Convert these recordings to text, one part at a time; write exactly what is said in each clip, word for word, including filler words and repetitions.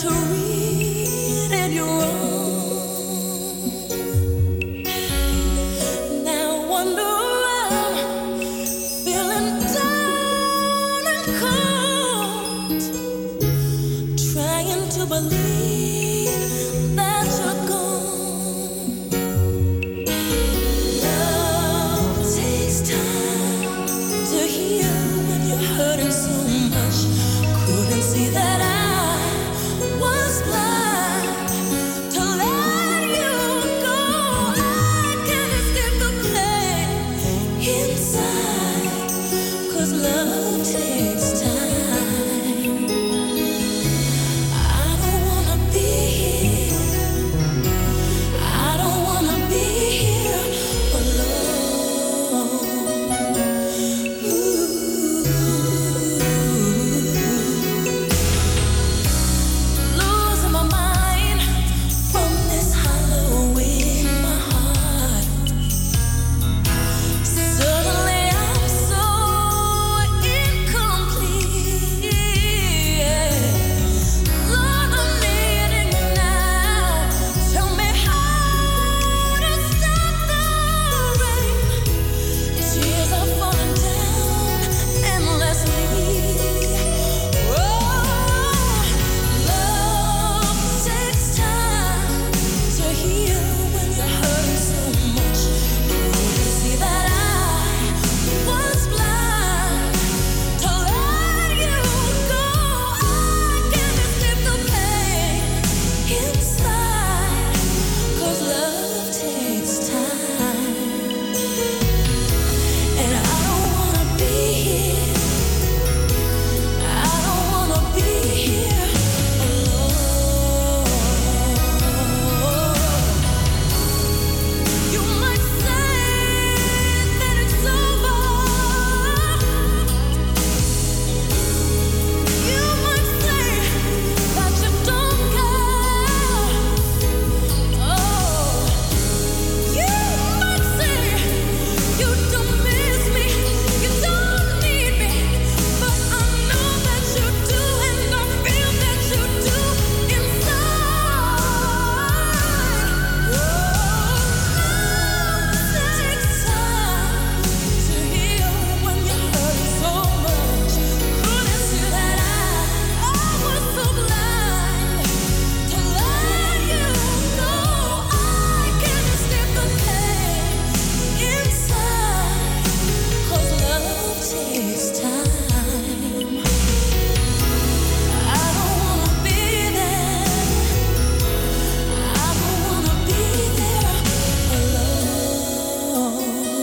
to read and you're wrong. Now wander around, feeling down and cold, trying to believe that you're gone. Love takes time to heal when you're hurting so much. Couldn't see that I was blind to let you go. I can't escape the pain inside, 'cause love takes time. I don't wanna be here, I don't wanna be here alone. Ooh. Losing my mind from this hollow in my heart. Suddenly I'm so incomplete. Lord, I'm needing you now. Tell me how to stop the rain. Tears are falling down endlessly. Oh, love takes time to heal when you're hurting so much. Couldn't see that I was blind to let you go. I can't escape the pain inside, 'cause love takes time. And I don't wanna be here, I don't wanna be here alone. You might say that it's over. You might say that you don't care. Oh, you might say you don't miss me, you don't need me, but I know that you do, and I feel that you do inside. Oh, love takes time to heal when you're hurting so much. Couldn't see that I, I was so blind to let you go. I can't escape the pain inside, 'cause love takes time. I don't wanna be there, I don't wanna be there alone.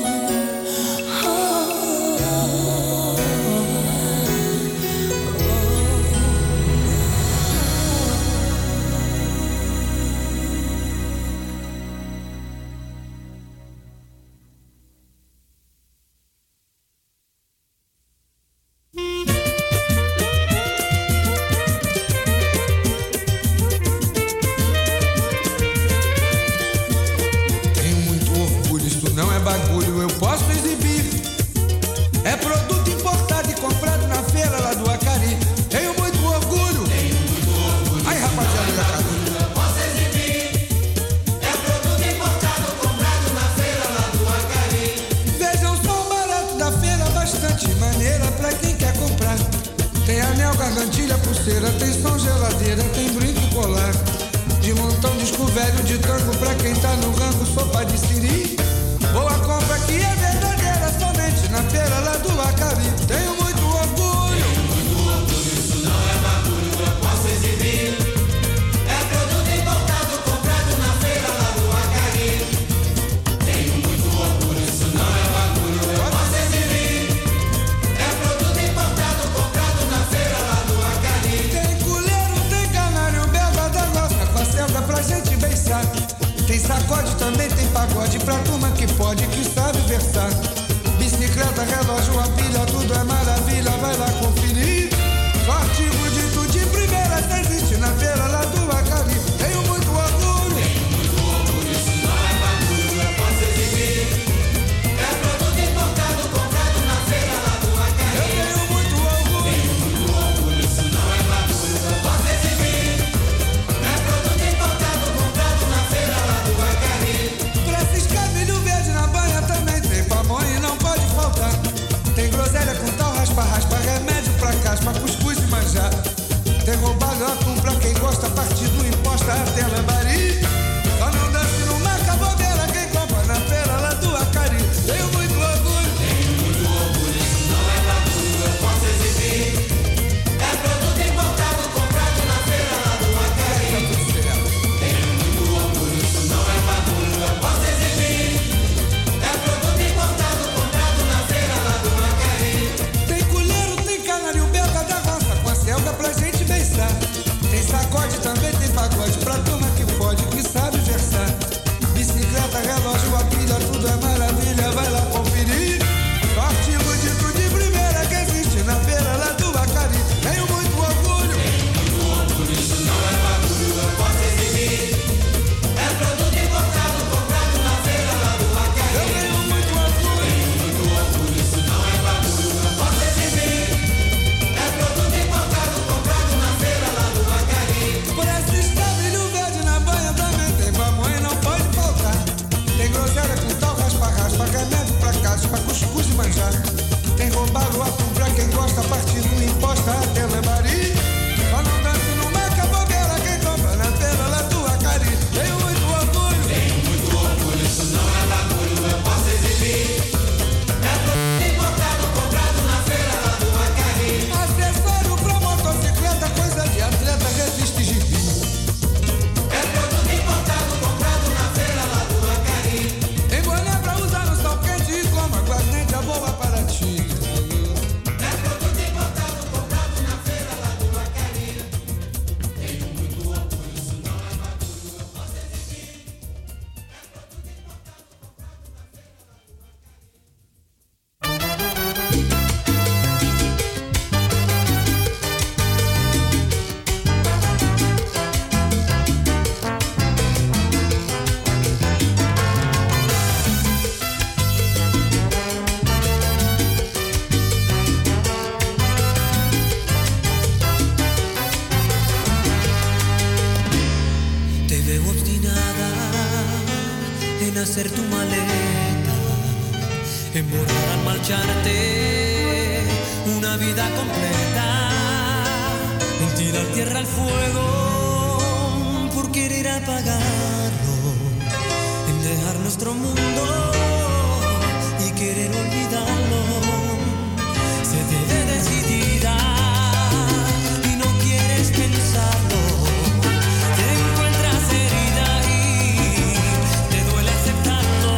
Tenho muito orgulho, isso não é bagulho, eu posso exibir. É produto importado e comprado na feira lá do Acari. Tenho muito orgulho. Tenho muito orgulho. Aí, rapaziada do Acari. Eu posso exibir. É produto importado comprado na feira lá do Acari. Vejam só o barato da feira, bastante maneira pra quem quer comprar. Tem anel, gargantilha, pulseira, tem som, geladeira, tem brinco e colar. De montão, disco velho, de tango pra quem tá no rango, sopa de siri. Boa compra que é verdadeira, somente na feira lá do Acari. Tenho muito orgulho. Tenho muito orgulho, isso não é bagulho, eu posso exibir. É produto importado, comprado na feira lá do Acari. Tenho muito orgulho, isso não é bagulho, eu posso exibir. É produto importado, comprado na feira lá do Acari. Tem culeiro, tem canário, belga da nossa, com a selga pra gente beijar. Tem sacode também, tem pagode pra turma que pode, que sabe versar. Bicicleta, relógio, a pilha, tudo é mais. ser tu maleta, emborrar al marcharte una vida completa, en tirar tierra al fuego por querer apagarlo, en dejar nuestro mundo y querer olvidarlo. Se te ve decidida y no quieres pensarlo. Te encuentras herida y te duele aceptarlo.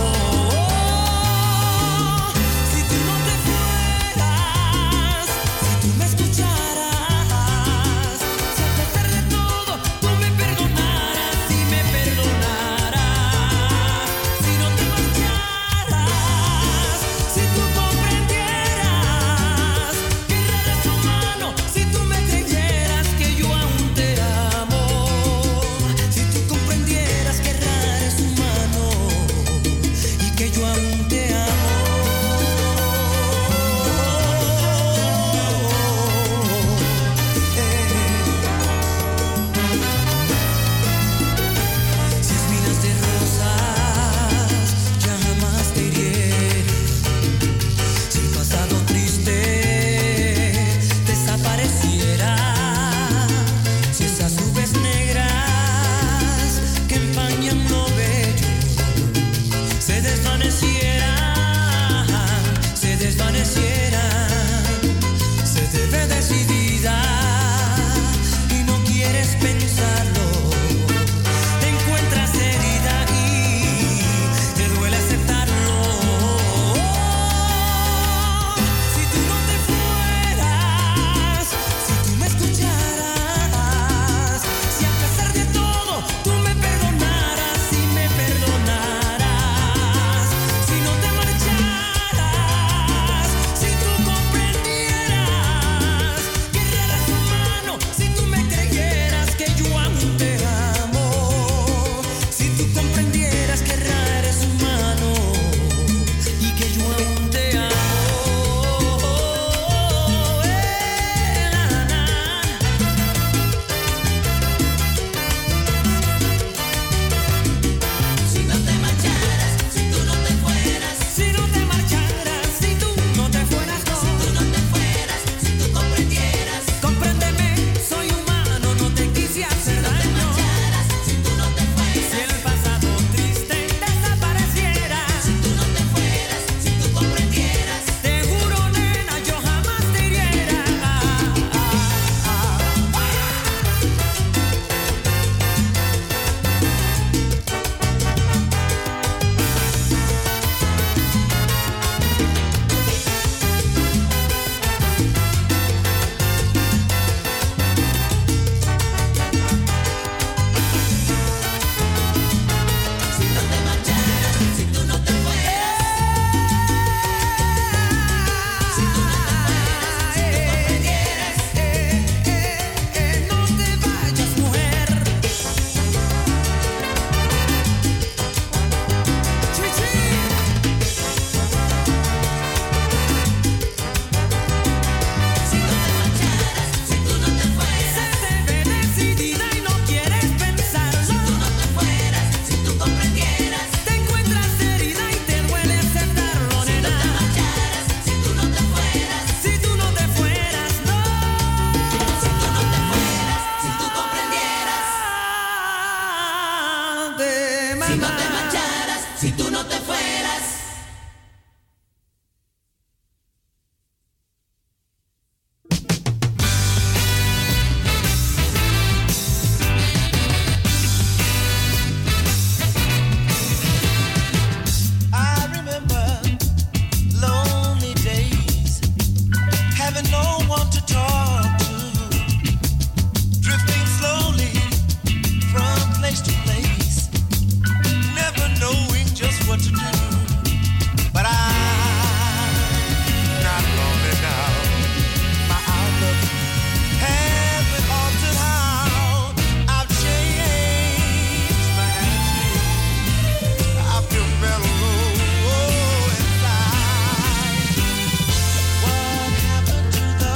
Si tú no te fueras, si tú me escucharas, si a pesar de todo tú me perdonaras y me perdonaras, si no te marcharas, si tú comprendieras que rara es tu mano, si tú me creyeras que yo aún te amo, si tú comprendieras que rara es tu mano y que yo aún te amo. Si espinas de rosas ya jamás te hirieron, si el pasado triste desapareciera, si esas nubes negras que empañan lo bello se desvanecieran, se desvanecieran, se te ve decidida y no quieres pensarlo. Te encuentras herida y te duele aceptarlo. Si tú no te fueras, si tú me escucharas, si a pesar de todo tú me perdonaras y me perdonaras, si no te marcharas, si tú comprendieras que rara es tu mano, si tú me creyeras que yo aún te amo, si tú comprendieras que rara es tu mano y que yo aún te amo. Eh, na, na. Si no te marcharas, si tú no te fueras, si no te marcharas, si tú no te fueras, no. Si tú no te fueras, si tú comprendieras, compréndeme, soy humano, no te quise hacer daño. Si no te marcharas, si tú no te fueras, si el pasado triste desapareciera, si tú no te fueras, si tú comprendieras, te juro, nena, yo jamás te hiriera. Ah, ah, ah. Si no te marcharas, si tú no te fueras, si tú no te fueras, si tú comprendieras, no te vayas, mujer. Chichi. Si no te marcharas, si tú no te fueras, se te ve decidida y no quieres pensarlo. Si tú no te fueras, si tú comprendieras, te encuentras herida y te duele aceptarlo, nena. Si no te marcharas, si tú no te fueras, si tú no te fueras, no. Si tú no te fueras, si tú comprendieras, si no te marcharas, si tú no te fueras. I remember lonely days, having no one to talk to, drifting slowly from place to place, never knowing just what to do. But I'm not lonely now. My outlook has been altered. How I've changed my attitude. I feel mellow inside. What happened to the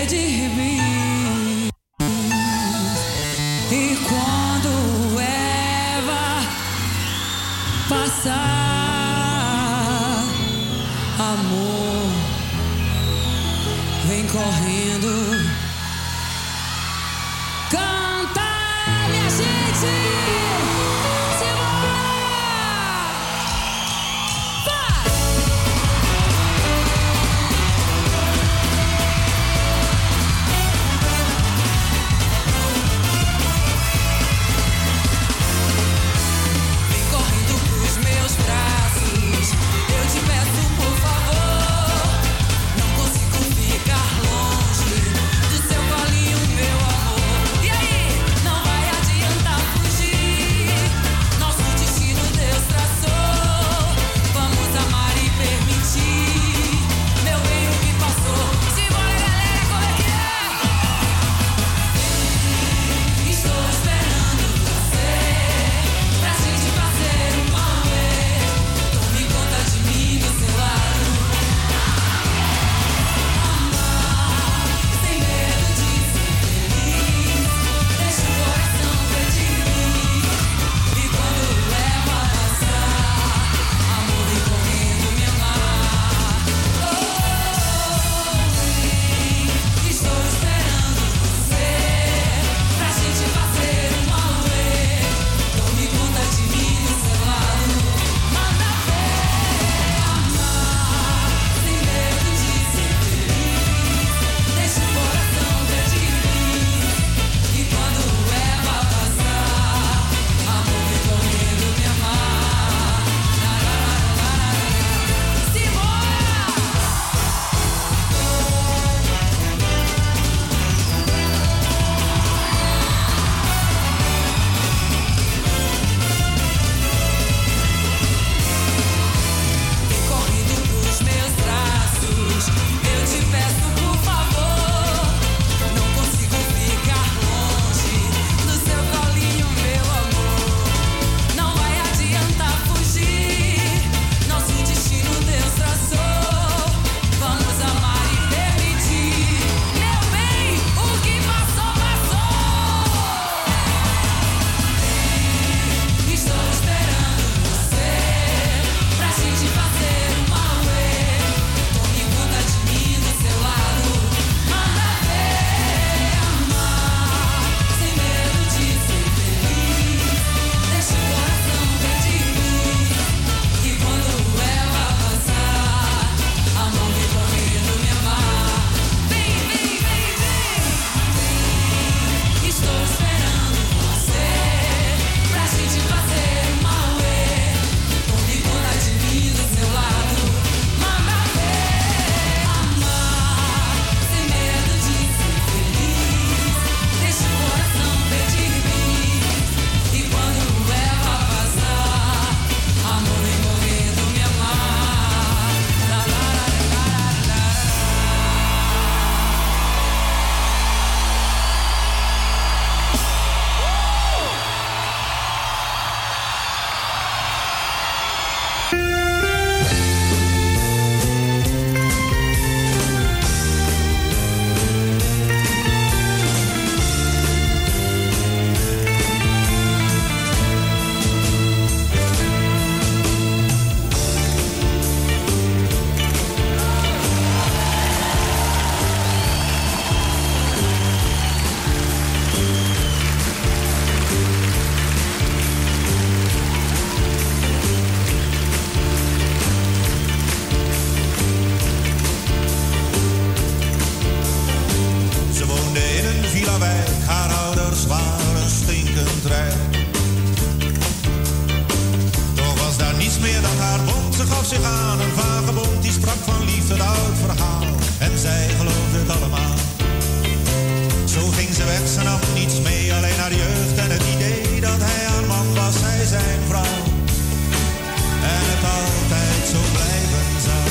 pedir bis. E quando Eva passar, amor, vem correndo. Canta, minha gente! Simbora! Vai! Vem correndo pros meus braços, eu te peço por favor. Não consigo ficar longe do seu colinho, meu amor. E aí, não vai adiantar fugir. Nosso destino Deus traçou. Vamos amar e permitir. Meu bem, o que passou? Simbora, galera, como é que é? Estou esperando você pra gente fazer um auê. Tome conta de mim do seu lado. Amar sem medo de ser feliz. Deixa o coração pedir bis. E quando leva a passar, amor, vem correndo me amar. Oh, estou esperando você pra gente fazer um auê. Tome conta de mim do seu lado. Manda ver, amar sem medo de ser feliz. Deixa o coração pedir bis. E quando Eva passar, amor, vem correndo me amar. Simbora! Vem correndo pros meus braços, eu te peço por favor. Não consigo ficar longe do seu colinho, meu amor. Não vai adiantar fugir. Nosso destino Deus traçou. Vamos amar e permitir. Meu bem, o que passou, passou. Estou esperando você pra gente fazer um auê. Tome conta de mim do seu lado. Manda ver, amar sem medo de ser feliz. Deixa o coração pedir bis. E quando ela passar, amor, vem correndo me amar. Vem, vem, vem, vem. Estou esperando você pra gente fazer um auê. Tome conta de mim do seu lado. Manda ver, amar sem medo de ser feliz. Deixa o coração pedir bis. E quando ela passar, amor, vem correndo me amar. La, la, la, la, la, la. Ze woonde in een villa-wijk, haar ouders waren stinkend rijk. Toch was daar niets meer dan haar bond, ze gaf zich aan een vagebond. Die sprak van liefde, het oud verhaal, en zij geloofde het allemaal. Zo ging ze weg, ze nam niets mee, alleen haar jeugd en het idee dat hij haar man was, zij zijn vrouw. En het altijd zo blijven zou.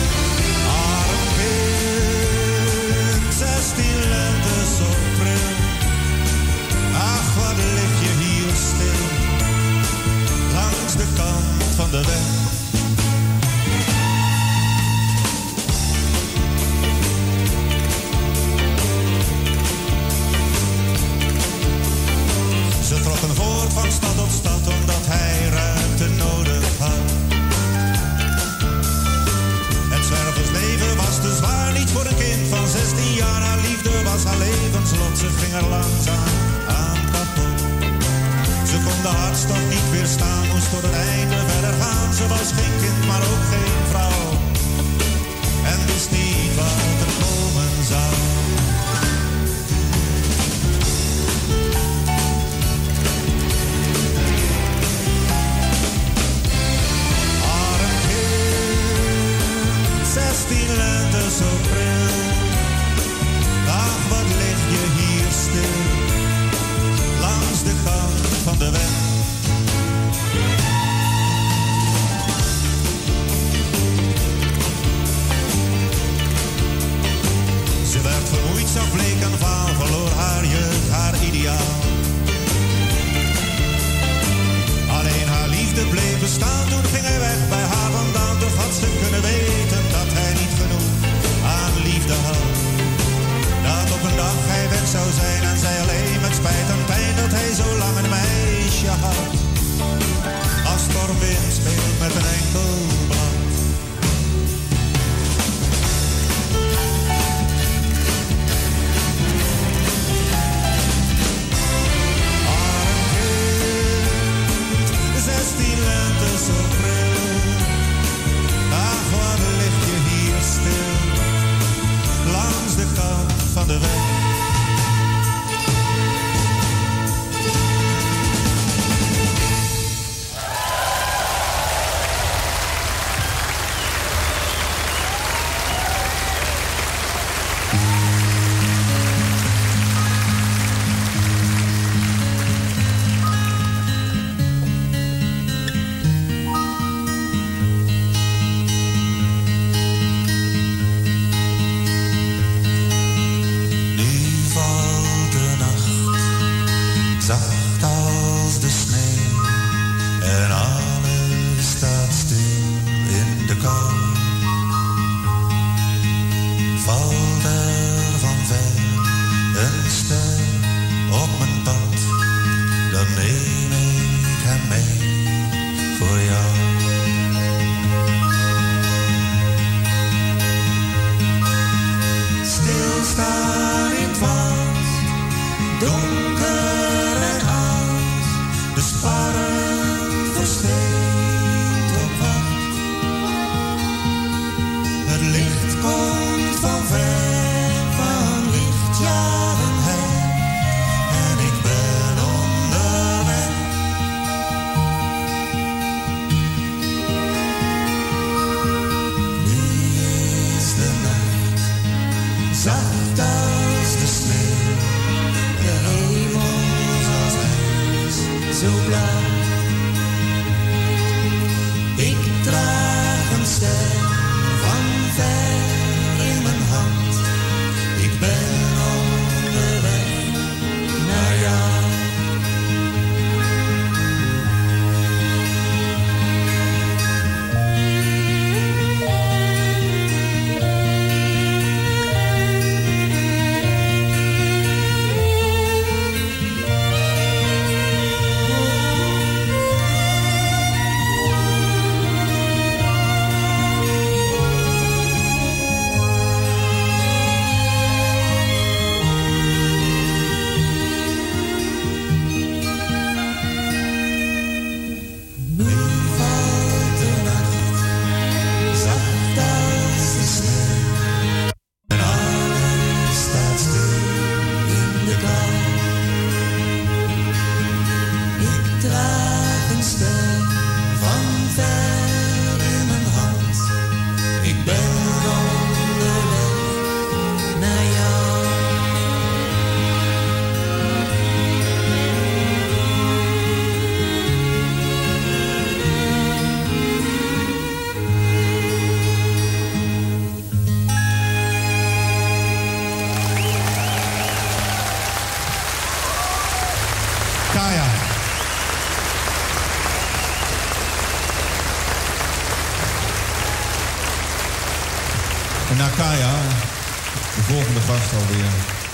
Arm kind, zestien lente zo pril. de weg. Ze trokken voort van stad tot stad omdat hij ruimte nodig had. Het zwerversleven was te zwaar, niet voor een kind van zestien jaar. Haar liefde was haar levenslot, ze ging er langzaam aan kapot. Ze kon de hartstocht niet weerstaan, moest tot het einde verder gaan. Ze was geen kind, maar ook geen vrouw. En wist niet wat er komen zou. Arm kind, zestien lente zo pril. Ach, wat lig je hier stil, langs de kant van de weg. Ze werd vermoeid, zag bleek en vaal, verloor haar jeugd, haar ideaal. Alleen haar liefde bleef bestaan, toen ging hij weg bij haar vandaan. Toch had ze kunnen weten dat hij niet genoeg aan liefde had. Dat op een dag hij weg zou zijn en zij alleen met spijt en pijn dat hij zo lang een meisje had. Als stormwind speelt met een enkel blad. Arm kind, zestien lente zo pril. Ach, wat lig je hier stil, langs de kant van de weg. En Nakaya, de volgende gast alweer.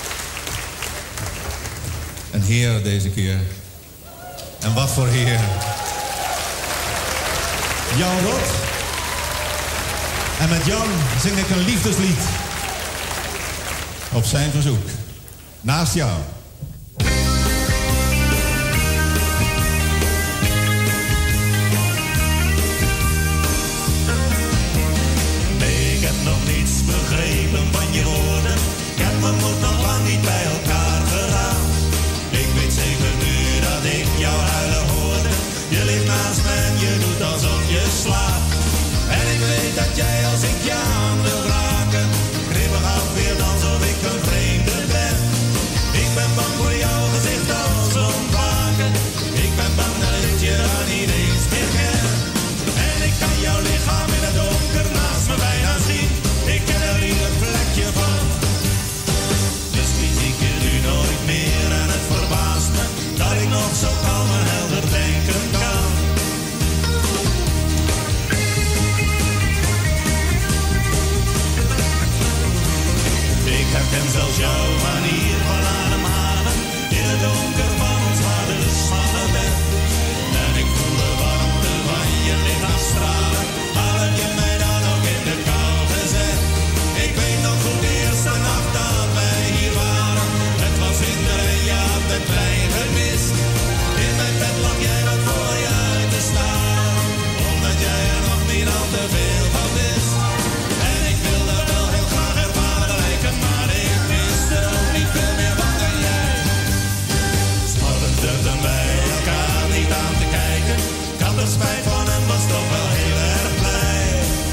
Een heer deze keer. En wat voor heer. Jan Rot. En met Jan zing ik een liefdeslied. Op zijn verzoek. Naast jou. Nee, ik heb nog niets begrepen van je woorden. Ik heb mijn moed nog lang niet bij elkaar gedaan. Ik weet zeker nu dat ik jou huilen hoorde. Je ligt naast me en je doet alsof je slaapt. En ik weet dat jij als ik je aan wil raken, kribbig afweert alsof ik een vreemde ben. Ik ben bang voor jouw gezicht als ontwaken. Ik ben bang dat ik je dan niet eens meer ken. En ik kan jouw lichaam in het donker naast me bijna zien. Ik ken er ieder plekje van. Misschien zie ik je nu nooit meer en het verbaast me dat ik nog zo kalm en helder denken kan. Ik herken zelfs jouw manier van ademhalen in het donker van ons harde smalle bed. En ik voel de warmte van je lichaam stralen, al heb je mij dan ook in de kou gezet. Ik weet nog goed de eerste nacht dat wij hier waren. Het was winter en je had de trein gemist. In mijn bed lag jij wat voor je uit te staan, omdat jij er nog niet al te veel van wist. En ik wilde wel heel graag ervaren lijken, maar ik wist er ook niet veel meer van dan jij. S'morgens durfden wij elkaar niet aan te kijken. Ik had er spijt van en was toch wel heel erg blij.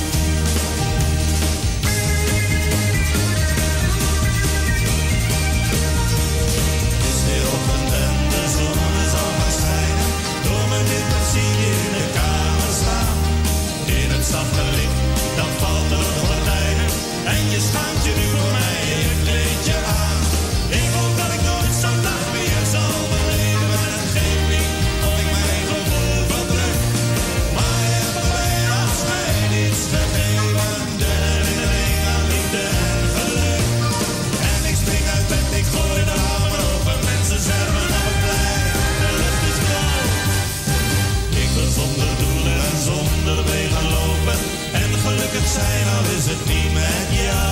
Het is weer ochtend en de zon is al gaan schijnen. Door mijn wimpers zie je in de kamer staan. In het zachte licht, dan valt er gordijnen. En je schaamt je nu voor mij, je kleed je aan. Ik hoop dat ik nooit zo'n dag meer zal beleven. En het geeft niet of ik mijn gevoel verdruk. Maar je hebt mij als mij niets gegeven. De herinnering aan liefde en geluk. En ik spring uit bed, ik gooi de ramen open. Mensen zwerven op het plein, de lucht is blauw. Ik wil zonder doelen en zonder wegen lopen. En gelukkig zijn al is het niet met jou.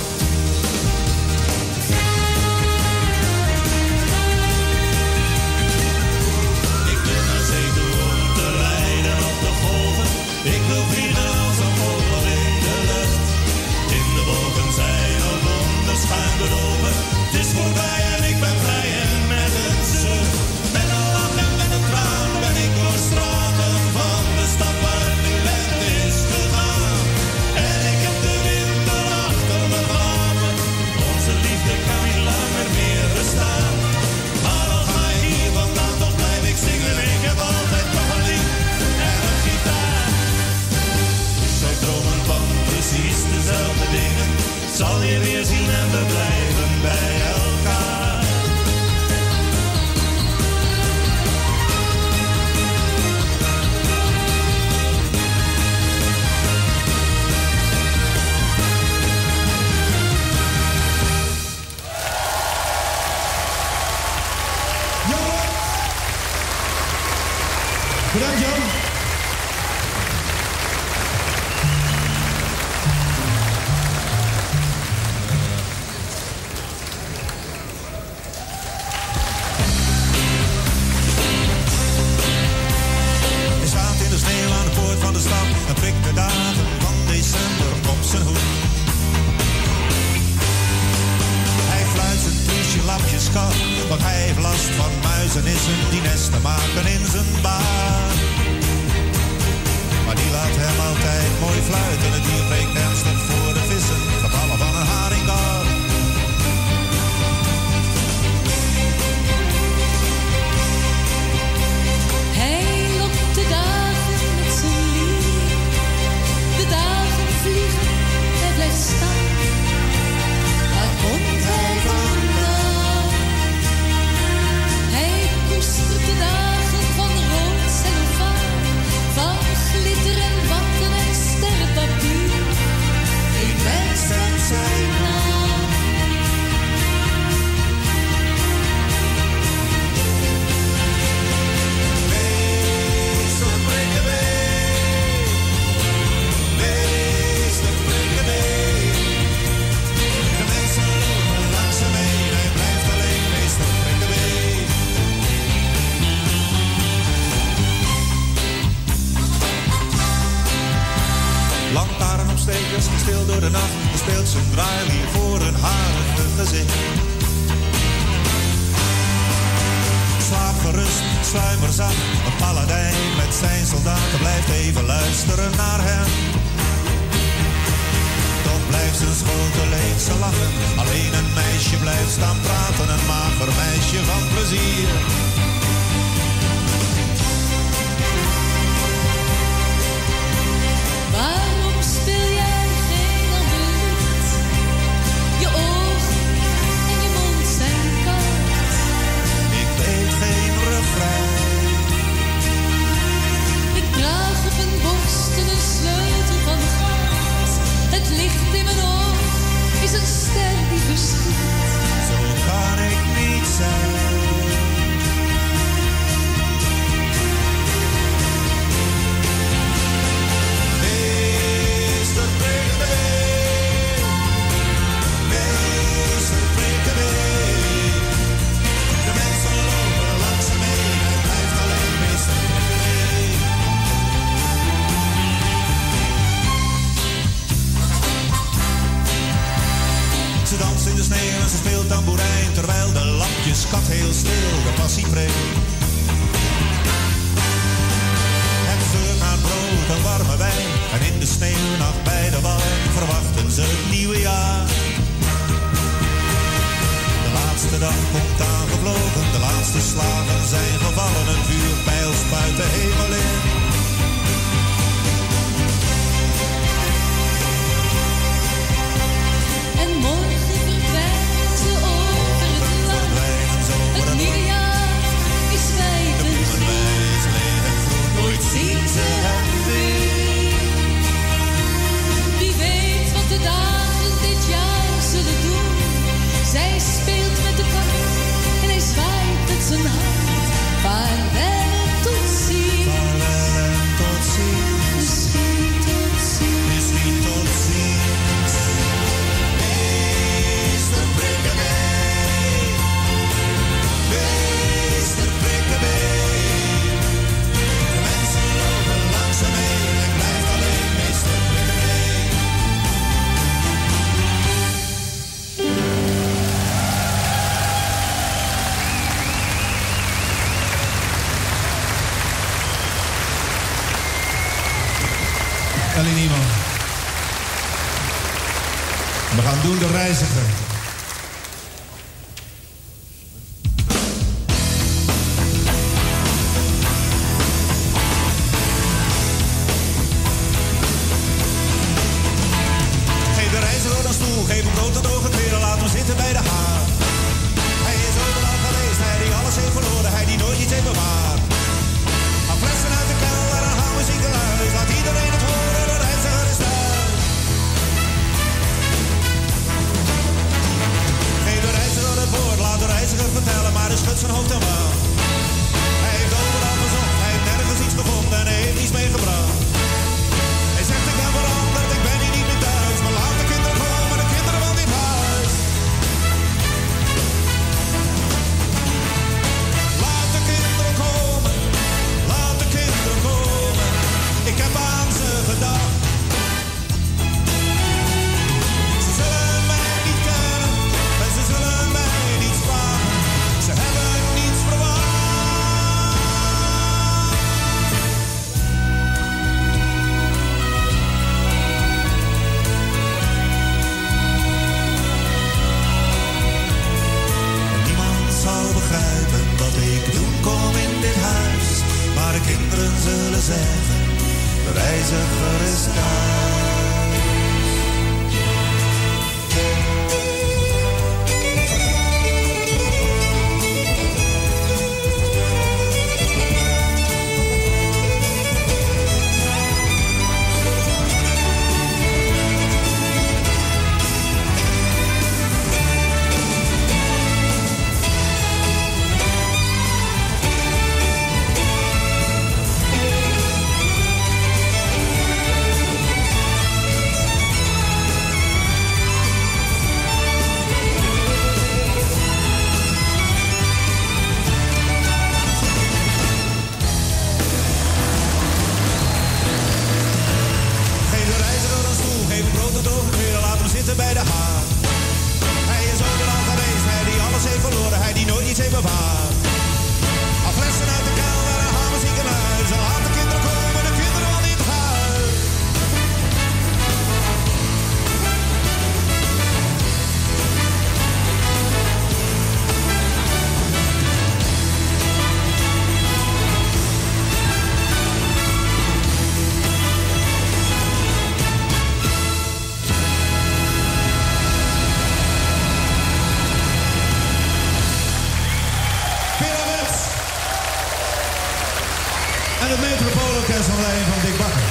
Ik wil naar zee toe om te rijden op de golven. Ik wil vliegen als een vogel in de lucht. In de wolken zijn al wonderschuim bedolven. Het is voorbij en ik ben vrij en met een zucht. Met een lach en met een traan ben ik door straten van de stad waar het nu lente is gegaan. En ik heb de winter achter me gelaten. Onze liefde kan niet langer meer bestaan. Maar al ga ik hier vandaan, toch blijf ik zingen. Ik heb altijd nog een lied en een gitaar. Wij dromen van precies dezelfde dingen. Zal je weer zien en we blijven bij elkaar. Bedankt Jan. Hij staat in de sneeuw aan de poort van de stad en prikt de dagen van december op zijn hoed. Hij fluit zijn poesje lapjes kat, want hij heeft last van muizenissen die nesten maken in zijn baan. Maar die laat hem altijd mooi fluiten, het dier breekt ernstig voor de vissen, gevallen van een haringkar. Hij lokt de dagen met zijn lief. De dagen vliegen, hij blijft staan. Waar komt hij vandaan? Hij koestert de dagen van rood cellofaan, van glitter en watten en sterrenpapier. stil door de nacht en speelt zijn draailier voor een harige gezicht. Slaap gerust, sluimerzacht, een paladijn met zijn soldaten blijft even luisteren naar hem. Toch blijft zijn schotel leeg, ze lachen. Alleen een meisje blijft staan praten, een mager meisje van plezier. Waarom speel jij geen ander lied? Je ogen en je mond zijn koud. Ik weet geen refrein. Ik draag op een borst een sleutel van goud. Het licht in mijn oog is een ster die verschiet. Zo kan ik niet zijn. Meester Prikkebeen, meester Prikkebeen. De mensen lopen langs hem heen, hij blijft alleen meester Prikkebeen. Ze danst in de sneeuw en ze speelt tamboerijn, terwijl de lampjes kat heel stil de passie preekt. Het geurt naar brood en warme wijn, en in de sneeuwnacht bij de wallen verwachten ze het nieuwe jaar. De laatste dag komt aangevlogen, de laatste slagen zijn gevallen, een vuurpijl spuit de hemel in. En morgen verdwijnen ze over het land. Verdwijnen ze over Het het nieuwe jaar is De wijdend. bloemenwei is leeg en groen, nooit zien ze hem weer. Wie weet wat de dagen dit jaar zullen doen. Zij speelt met de kat en hij zwaait met zijn hand. Vaarwel, tot ziens. Vaarwel en tot ziens. Misschien tot ziens. Misschien tot ziens. Meester Prikkebeen. Meester Prikkebeen. De mensen lopen langs hem heen en blijft alleen meester Prikkebeen. Ellie Niemann. We gaan doen de reiziger. Geef de reiziger een stoel, geef hem brood en droge kleren, laat hem zitten bij de haard. Hij is overal geweest, hij die alles heeft verloren, hij die nooit iets heeft bewaard. Haal flessen uit de kelder en hou muziek eruit, laat iedereen het horen, de reiziger is thuis. Geef de reiziger het woord, laat de reiziger vertellen, maar hij schudt zijn hoofd en waan. Hij heeft overal gezocht, hij heeft nergens iets gevonden en hij heeft niets meegebracht. Hij zegt ik ben veranderd, ik ben hier niet meer thuis, maar laat de kinderen komen, de kinderen van dit huis. Laat de kinderen komen, laat de kinderen komen, ik heb aan ze gedacht. Ze zullen mij niet kennen en ze zullen mij niets vragen, ze hebben niets verwacht. En niemand zal begrijpen wat ik doen kom in dit huis, maar de kinderen zullen zeggen, de reiziger is thuis. Dennis van Rijn van Dick Bakker.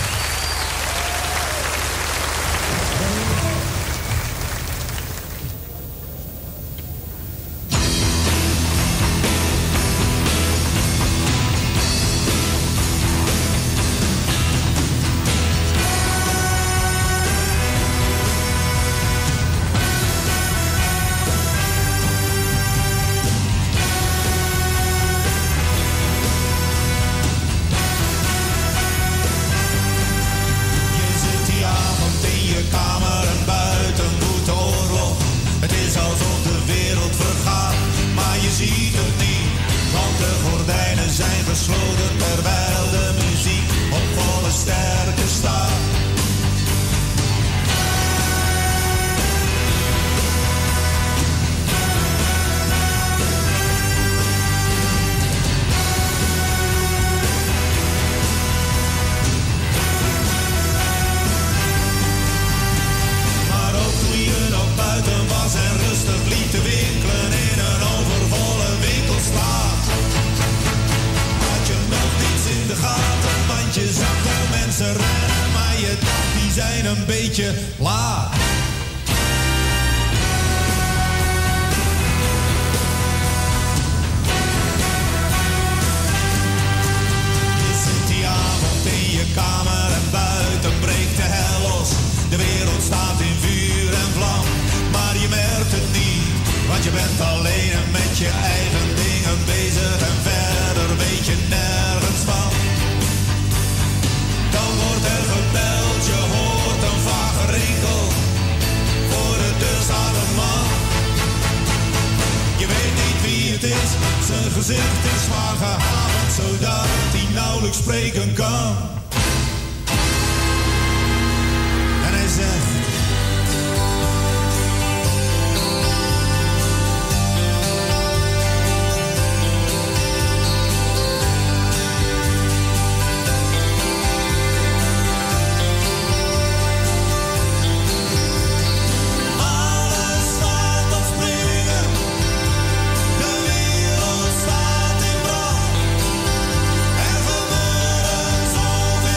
Vermoedens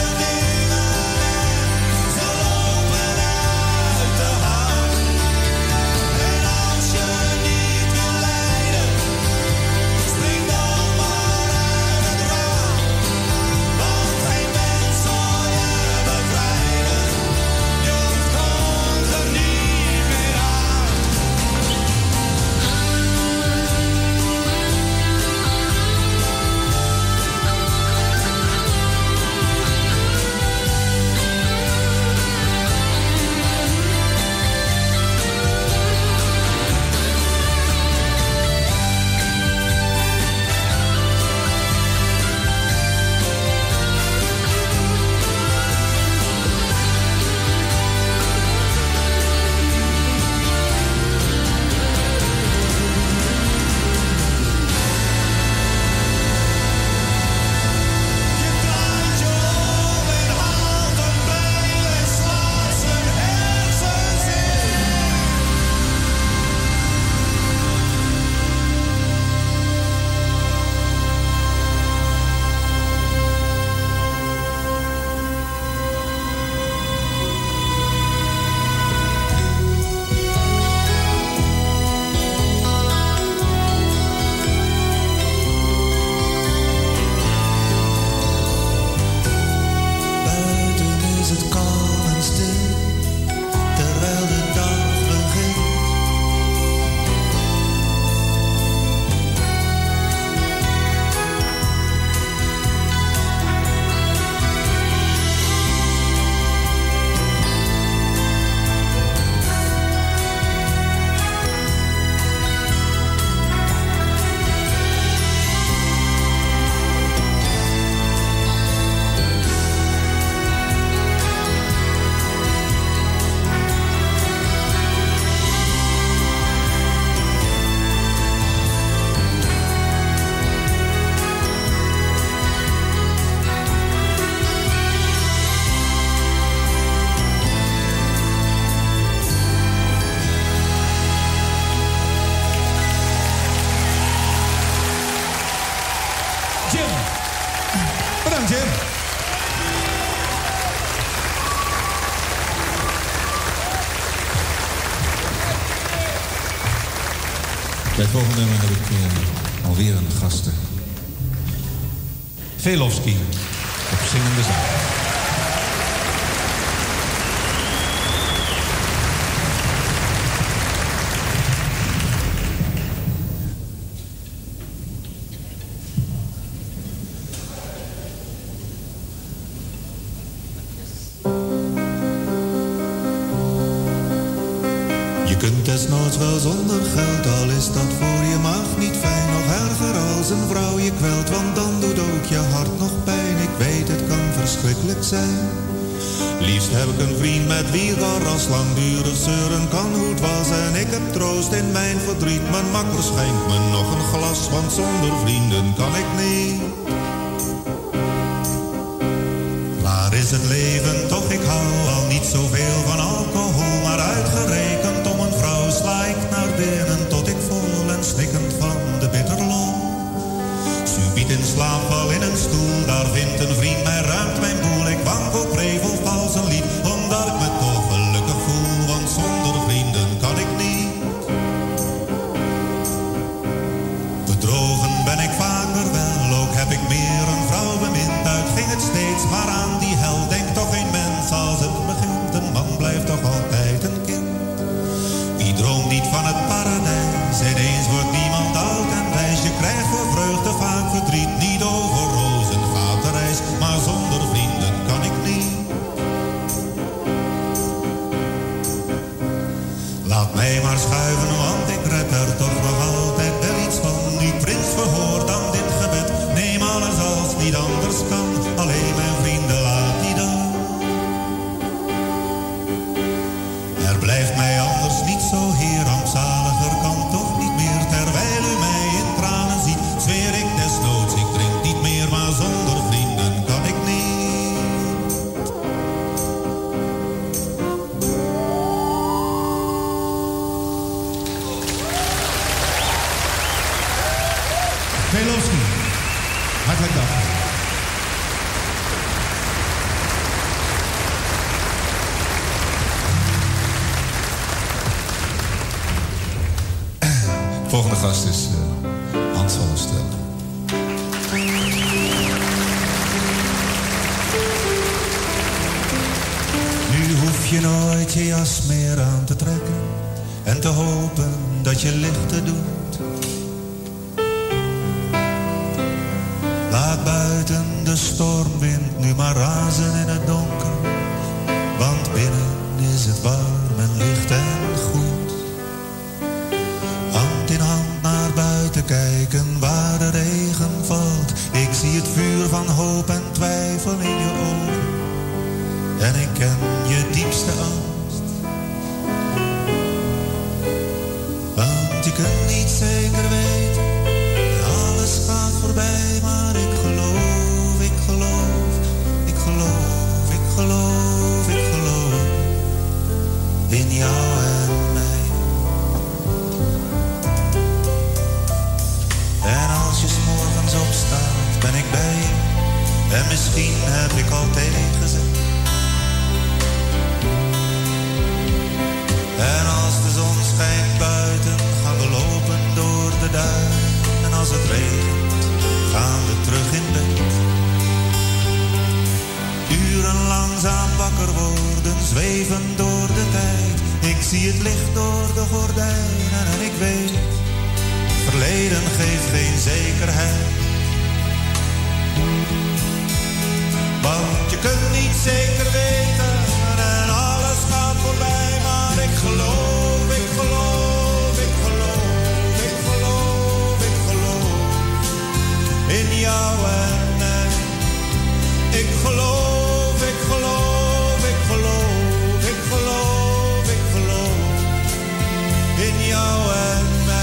Bij het volgende nummer heb ik uh, alweer een gasten. Velofsky op zingende zang. Je kunt desnoods wel zonder geld, al is dat voor je maag niet fijn. Nog erger als een vrouw je kwelt, want dan doet ook je hart nog pijn. Ik weet, het kan verschrikkelijk zijn. Liefst heb ik een vriend met wie als langdurig zeuren kan hoe het was. En ik heb troost in mijn verdriet. Mijn makker schenkt me nog een glas, want zonder vrienden kan ik niet. Waar is het leven toch, ik hou al niet zoveel van alcohol. Maar uitgerekend om een vrouw sla ik naar binnen tot ik vol en snikkend van de bitterlol. Subiet in slaap val in een stoel, daar vindt een vriend mij, ruimt mijn boel. Ik wankel, prevel, vals een lied, omdat ik me toch gelukkig voel. Want zonder vrienden kan ik niet. Bedrogen ben ik vaker wel, ook heb ik meer een vrouw bemind. Uit ging het steeds maar aan die hel, denkt toch geen mens als het begint. Een man blijft toch altijd een kind. Wie droomt niet van het paradijs? Ineens wordt niemand oud en wijs. Je krijgt voor vreugde vaak verdriet. Niet over rozen gaat de reis, maar zonder vrienden kan ik niet. Laat mij maar schuiven, want ik red er toch nog altijd wel iets van. Nu prins verhoort dan dit gebed, neem alles als niet anders kan. Alleen mijn vrienden laat die dan. Er blijft mij anders niet zo heer, rampzaliger kan toch niet meer. Terwijl u mij in tranen ziet, zweer ik desnoods, ik drink niet meer. Maar zonder vrienden kan ik niet. Velofsky, hartelijk dank. Volgende gast is uh, Hans van der Stel. Nu hoef je nooit je jas meer aan te trekken en te hopen dat je lichten doet. Laat buiten de stormwind nu maar razen in het donker, want binnen is het warm en licht en goed. Hand in hand naar buiten kijken waar de regen valt. Ik zie het vuur van hoop en twijfel in je ogen. En ik ken je diepste angst. Want je kunt niet zeker weten, alles gaat voorbij. Maar ik geloof, ik geloof, ik geloof, ik geloof, ik geloof in jou en mij. En als je 's morgens opstaat, ben ik bij je. En misschien heb ik al tegenzet. En als de zon schijnt buiten, gaan we lopen door de duin. En als het regent, gaan we terug in bed. Uren langzaam wakker worden, zweven door de tijd. Ik zie het licht door de gordijnen en ik weet, verleden geeft geen zekerheid. Want je kunt niet zeker weten en alles gaat voorbij. Maar ik geloof, ik geloof, ik geloof, ik geloof, ik geloof in jou en mij. Ik geloof, ik geloof, ik geloof, ik geloof, ik geloof in jou en mij.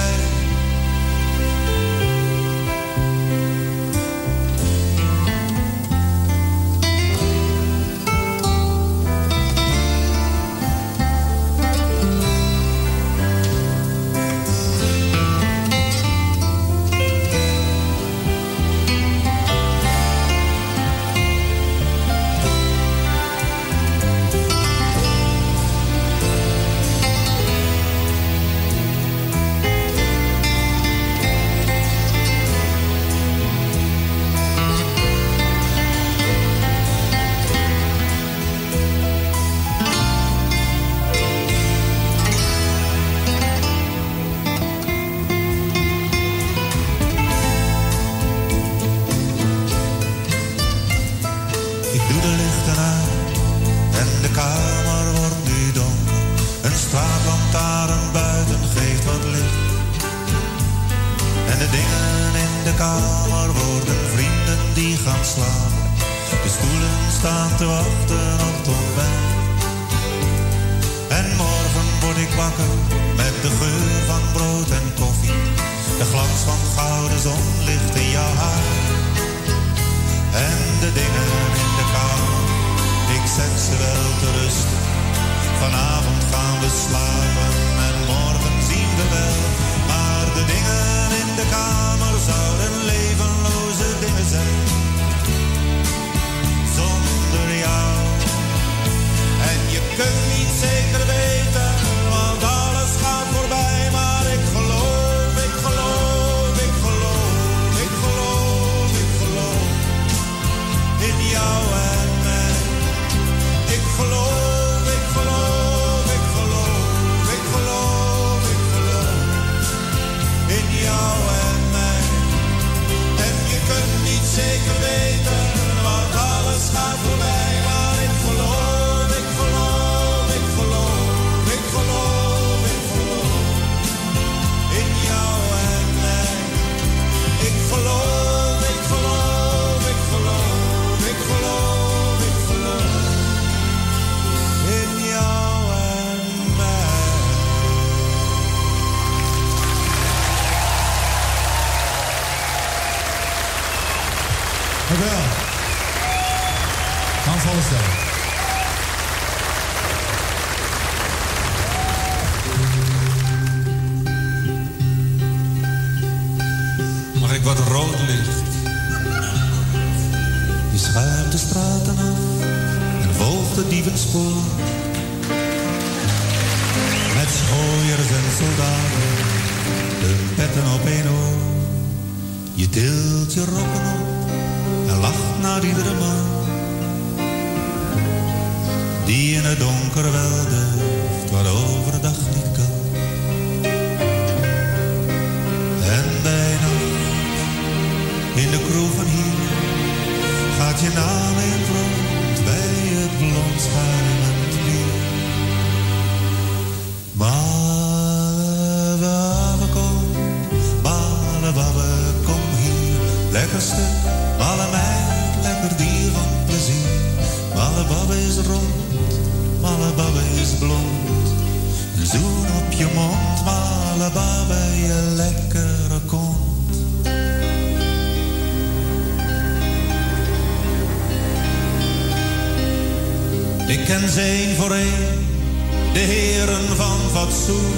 Ik doe de lichten uit en de kamer wordt nu donker. Een straatlantaarn buiten geeft wat licht. En de dingen in de kamer worden vrienden die gaan slapen. De stoelen staan te wachten op het ontbijt. En morgen word ik wakker met de geur van brood en koffie. De glans van gouden zonlicht in jouw haar. En de dingen in de kamer, ik zet ze wel te rusten. Vanavond gaan we slapen en morgen zien we wel. Maar de dingen in de kamer zouden levenloze dingen zijn. Zonder jou. En je kunt niet zeker weten, want alles gaat voorbij. Maar ik geloof, ik geloof, ik geloof, ik geloof, ik geloof in jou en mij. Ik geloof, ik geloof, ik geloof, ik geloof, ik geloof in jou en mij. En je kunt niet zeker weten, want alles gaat voorbij. Maar ik geloof, ik geloof, ik geloof, ik geloof, ik geloof in jou en mij. Ik geloof, ik geloof, ik geloof, ik geloof, ik geloof in jou en mij. Dank u wel. Hans Hollestelle. Mag ik wat rood licht? Je schuimt de straten af en volgt het dievenspoor. Met schooiers en soldaten, de petten op één oor. Je tilt je rokken op en lacht naar iedere man die in het donker wel durft wat overdag niet kan. En bij nacht in de kroegen hier gaat je naam in het rond bij het blond schuimend bier. Malebabbe kom, malebabbe kom hier, lekker stuk, malle meid, lekker dier van plezier. Malebabbe is rond, malebabbe is blond, een zoen op je mond, malebabbe je lekkere kont. Ik ken ze één voor één, de heren van fatsoen.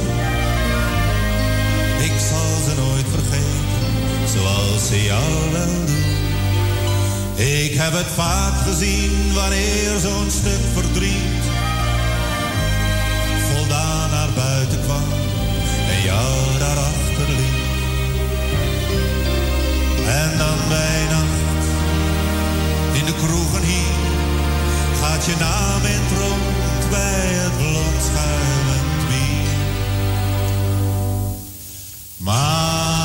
Ik zal ze nooit vergeten, zoals ze jou wel doen. Ik heb het vaak gezien, wanneer zo'n stuk verdriet voldaan naar buiten kwam en jou daarachter liet. En dan bij nacht, in de kroegen hier, gaat je naam in het rond bij het blond schuimend bier. Maar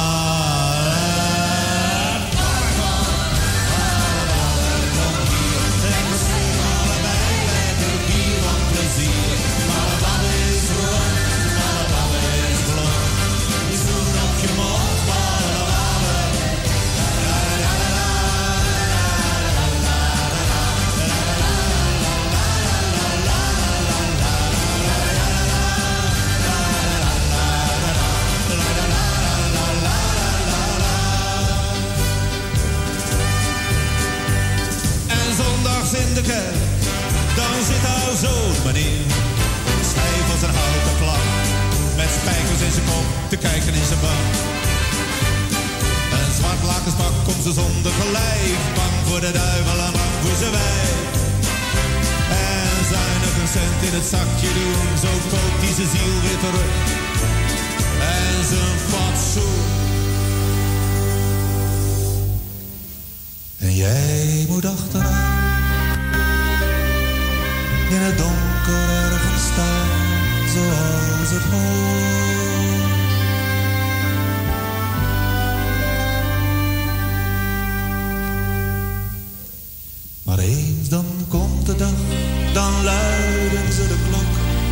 in de kerk, dan zit haar zoon meneer, stijf als een houten klap, met spijkers in zijn kop, te kijken in zijn bak. Een zwart lakenspak komt ze zonder gelijf, bang voor de duivel en bang voor zijn wijf. En zuinig een cent in het zakje doen, zo koopt hij zijn ziel weer terug. En zijn fatsoen. En jij moet achteraan, in het donker ergens staan, zoals het hoort. Maar eens eens dan komt de dag, dan luiden ze de klok.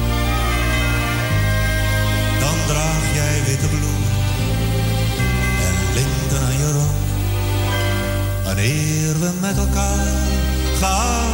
Dan draag jij witte bloemen en linten aan je rok. Wanneer we met elkaar gaan